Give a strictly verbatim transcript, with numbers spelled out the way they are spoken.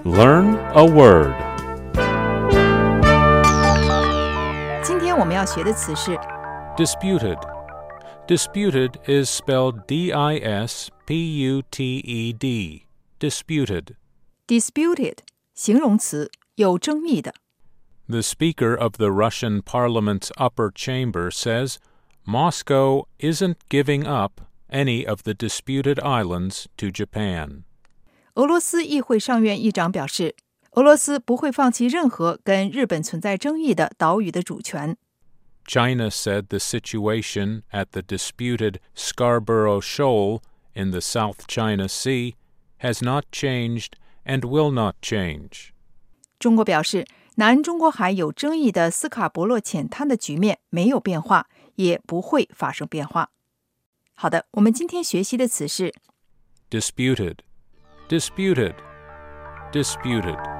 Learn a word. 今天我们要学的词是 Disputed. Disputed is spelled D I S P U T E D. Disputed. disputed 形容词，有争议的。 The Speaker of the Russian Parliament's upper chamber says Moscow isn't giving up any of the disputed islands to Japan. 俄罗斯议会上院议长表示，俄罗斯不会放弃任何跟日本存在争议的岛屿的主权。 China said the situation at the disputed Scarborough Shoal in the South China Sea has not changed and will not change. 中国表示，南中国海有争议的斯卡伯洛浅滩的局面没有变化，也不会发生变化。好的，我们今天学习的词是 Disputed. Disputed. Disputed.